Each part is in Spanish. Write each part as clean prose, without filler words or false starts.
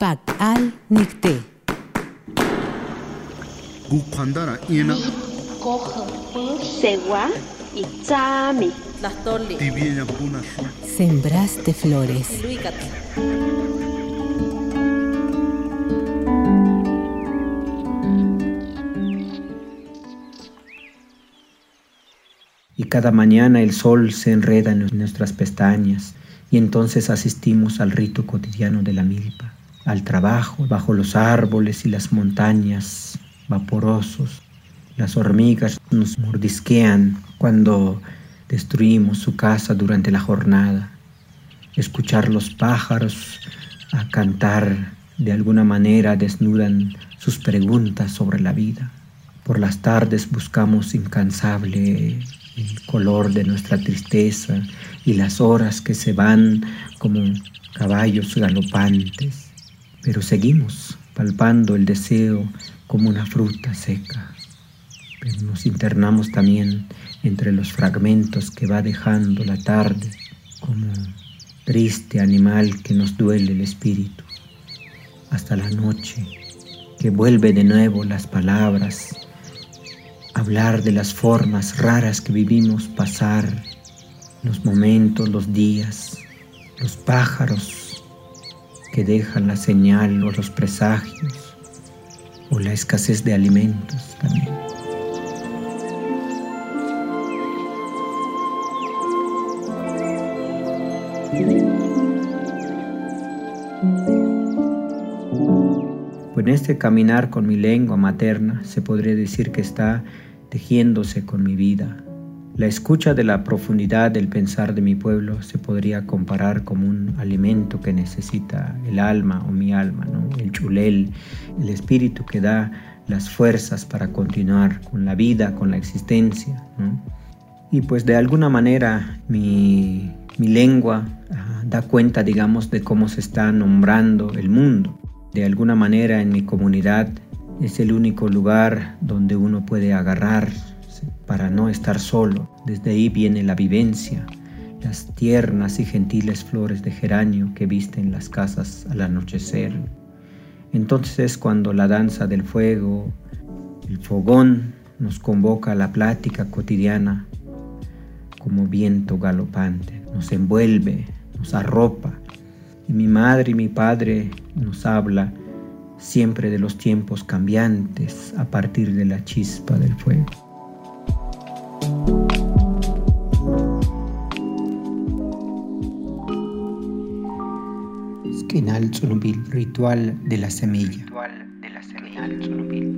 Pak al nikte. Gukandara ina. Cojo, segua y tsami. Tlastoli. Tibiella punashu. Sembraste flores. Luicat. Y cada mañana el sol se enreda en nuestras pestañas y entonces asistimos al rito cotidiano de la milpa, al trabajo bajo los árboles y las montañas vaporosos. Las hormigas nos mordisquean cuando destruimos su casa durante la jornada. Escuchar los pájaros a cantar de alguna manera desnudan sus preguntas sobre la vida. Por las tardes buscamos incansable el color de nuestra tristeza y las horas que se van como caballos galopantes. Pero seguimos palpando el deseo como una fruta seca. Pero nos internamos también entre los fragmentos que va dejando la tarde como triste animal que nos duele el espíritu. Hasta la noche, que vuelve de nuevo las palabras, hablar de las formas raras que vivimos pasar, los momentos, los días, los pájaros que dejan la señal o los presagios, o la escasez de alimentos también. Pues en este caminar con mi lengua materna se podría decir que está tejiéndose con mi vida. La escucha de la profundidad del pensar de mi pueblo se podría comparar como un alimento que necesita el alma o mi alma, ¿no? El chulel, el espíritu que da las fuerzas para continuar con la vida, con la existencia, ¿no? Y pues de alguna manera mi lengua da cuenta, digamos, de cómo se está nombrando el mundo. De alguna manera en mi comunidad es el único lugar donde uno puede agarrarse para no estar solo. Desde ahí viene la vivencia, las tiernas y gentiles flores de geranio que visten las casas al anochecer. Entonces es cuando la danza del fuego, el fogón, nos convoca a la plática cotidiana como viento galopante, nos envuelve, nos arropa. Y mi madre y mi padre nos habla siempre de los tiempos cambiantes a partir de la chispa del fuego. Esquinal Tzunubil, ritual de la semilla. Esquinal Tzunubil.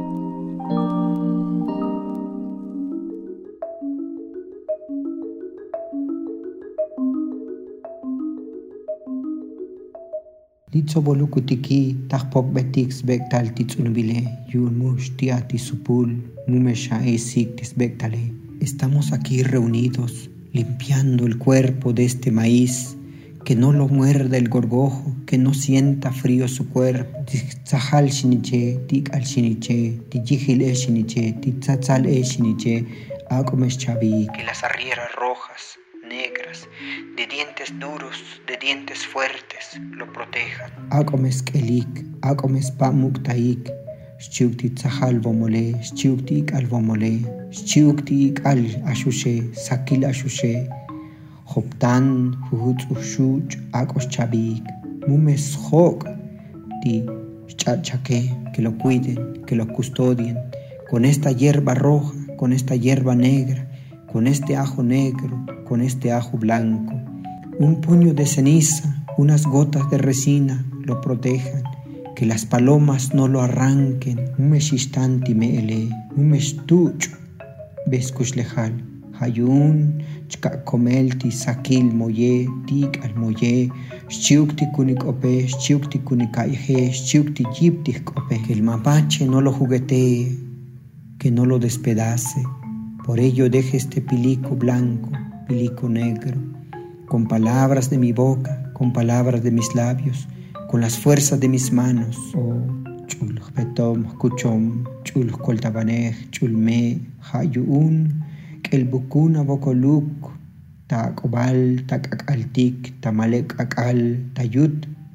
Litso bolukutiki tajpok betix bektal tizunubile yunmush tiati supul mumesha esik tisbektale. Estamos aquí reunidos limpiando el cuerpo de este maíz, que no lo muerda el gorgojo, que no sienta frío su cuerpo. Tzahal shiniche, tik al shiniche, tijihil e shiniche, titzatzal e shiniche, akomesh chavi. Que las arrieras rojas, negras, de dientes duros, de dientes fuertes, lo protejan. Akomes kelik, akomes pamuktaik, shchiukti tzahal vomole, shchiuktik al vomole, shchiuktik al ashushe, sakil ashushe, hoptan, huhut ushuch, akos chabik, mumes hok, ti chachaque, que lo cuiden, que lo custodien, con esta hierba roja, con esta hierba negra, con este ajo negro, con este ajo blanco. Un puño de ceniza, unas gotas de resina lo protejan, que las palomas no lo arranquen. Umeshistanti meele, umestuch, beskushlejal, hayun, chkakomelti sakil moye, tik al moye, shchiukti kunikope, shchiukti kunikaihe, shchiukti yipti kope. Que el mapache no lo juguetee, que no lo despedace. Por ello deje este pilico blanco, pilico negro, con palabras de mi boca, con palabras de mis labios, con las fuerzas de mis manos. Oh, chul betom, kuchom, chul koltabanej, chulme, hayun, kelbukuna bokoluk, takobal, takakaltik, tamalek akal, tayut,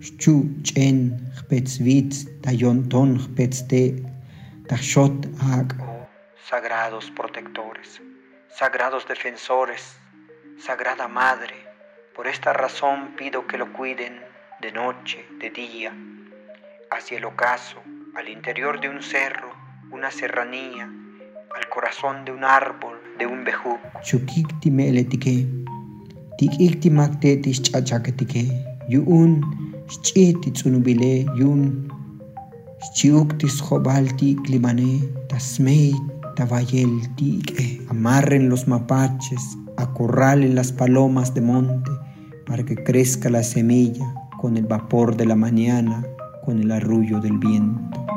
Chu chen Hpetzvitz Tayonton Hpetzte Tachot Ag. Sagrados protectores, sagrados defensores, Sagrada Madre, por esta razón pido que lo cuiden de noche, de día, hacia el ocaso, al interior de un cerro, una serranía, al corazón de un árbol, de un bejuco. Chukikti meletike, tikikti makte tischachaketike, yun schiti tsunubile, yun chiuktis jobalti klimane, tasmei tavayel tike. Amarren los mapaches, acorralen las palomas de monte, para que crezca la semilla con el vapor de la mañana, con el arrullo del viento.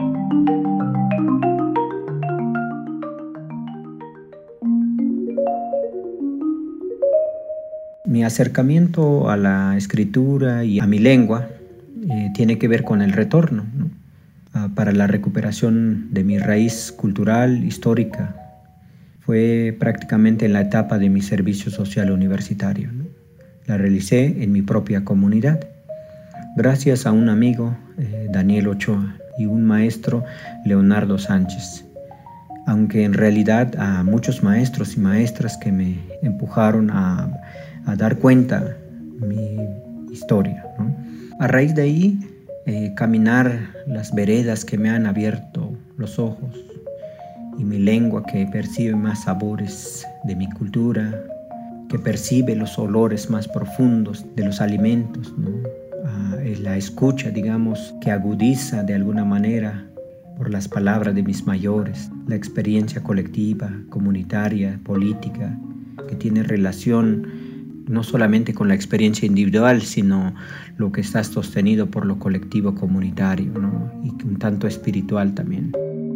Mi acercamiento a la escritura y a mi lengua tiene que ver con el retorno, ¿no? Para la recuperación de mi raíz cultural, histórica. Fue prácticamente en la etapa de mi servicio social universitario, ¿no? La realicé en mi propia comunidad, gracias a un amigo, Daniel Ochoa, y un maestro, Leonardo Sánchez. Aunque en realidad a muchos maestros y maestras que me empujaron a dar cuenta mi historia, ¿no? A raíz de ahí, caminar las veredas que me han abierto los ojos, y mi lengua que percibe más sabores de mi cultura, que percibe los olores más profundos de los alimentos, ¿no? La escucha, digamos, que agudiza de alguna manera por las palabras de mis mayores, la experiencia colectiva, comunitaria, política, que tiene relación no solamente con la experiencia individual, sino lo que está sostenido por lo colectivo comunitario, ¿no? Y un tanto espiritual también.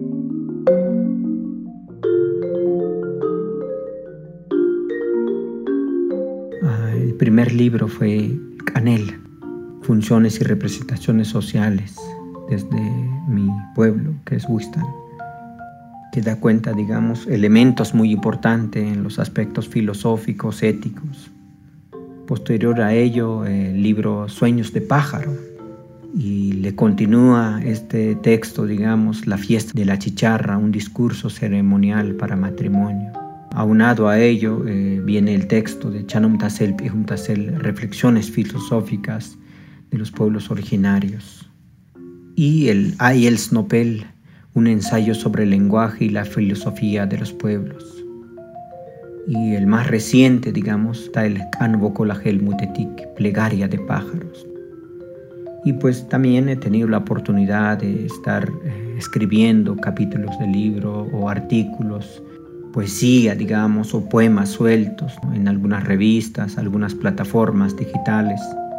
El primer libro fue Canela, Funciones y Representaciones Sociales, desde mi pueblo, que es Huistán, que da cuenta, digamos, elementos muy importantes en los aspectos filosóficos, éticos. Posterior a ello, el libro Sueños de Pájaro, y le continúa este texto, digamos, La Fiesta de la Chicharra, un discurso ceremonial para matrimonio. Aunado a ello, viene el texto de Chanum Tasel Pihum Tasel, Reflexiones filosóficas de los pueblos originarios. Y el Ayel Snopel, un ensayo sobre el lenguaje y la filosofía de los pueblos. Y el más reciente, digamos, está el Canvocolagel Mutetik, Plegaria de Pájaros. Y pues también he tenido la oportunidad de estar escribiendo capítulos de libro o artículos, poesía, digamos, o poemas sueltos, ¿no? En algunas revistas, algunas plataformas digitales.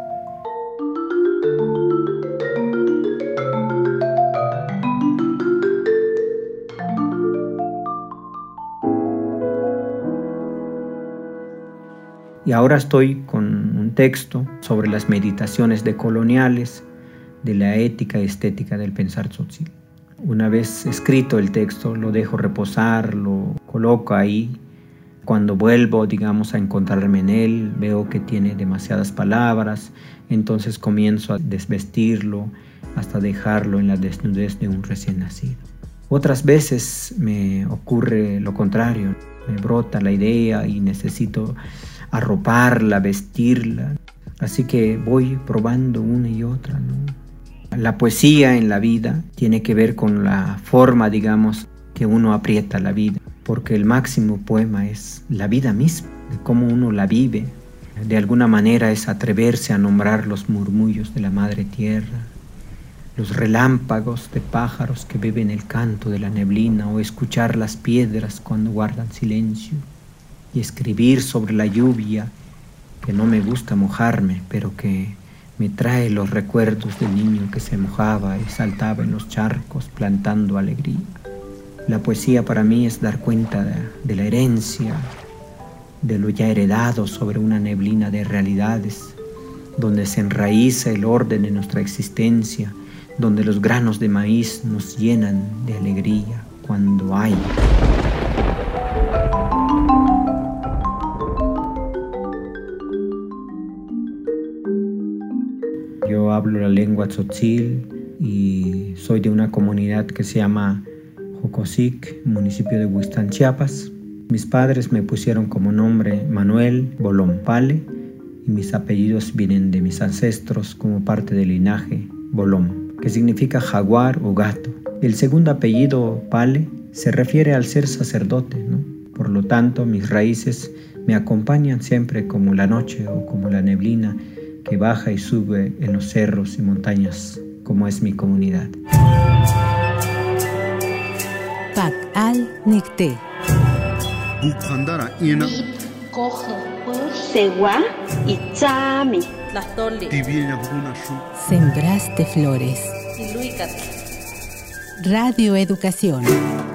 Y ahora estoy con un texto sobre las meditaciones decoloniales de la ética y estética del pensar tzotzil. Una vez escrito el texto, lo dejo reposar, lo coloco ahí. Cuando vuelvo, digamos, a encontrarme en él, veo que tiene demasiadas palabras, entonces comienzo a desvestirlo hasta dejarlo en la desnudez de un recién nacido. Otras veces me ocurre lo contrario, me brota la idea y necesito arroparla, vestirla. Así que voy probando una y otra, ¿no? La poesía en la vida tiene que ver con la forma, digamos, que uno aprieta la vida, porque el máximo poema es la vida misma, de cómo uno la vive. De alguna manera es atreverse a nombrar los murmullos de la madre tierra, los relámpagos de pájaros que beben el canto de la neblina, o escuchar las piedras cuando guardan silencio, y escribir sobre la lluvia, que no me gusta mojarme, pero que me trae los recuerdos del niño que se mojaba y saltaba en los charcos plantando alegría. La poesía para mí es dar cuenta de la herencia, de lo ya heredado sobre una neblina de realidades, donde se enraiza el orden de nuestra existencia, donde los granos de maíz nos llenan de alegría cuando hay. Yo hablo la lengua tzotzil y soy de una comunidad que se llama Jocosic, municipio de Huixtán, Chiapas. Mis padres me pusieron como nombre Manuel Bolón Pale y mis apellidos vienen de mis ancestros como parte del linaje Bolón, que significa jaguar o gato. El segundo apellido Pale se refiere al ser sacerdote, ¿no? Por lo tanto, mis raíces me acompañan siempre como la noche o como la neblina que baja y sube en los cerros y montañas, como es mi comunidad. Pak al Nicté. Bukhandara ina Coge, segua y chami. tibienya bukuna shu. Sembraste flores. Radio Educación.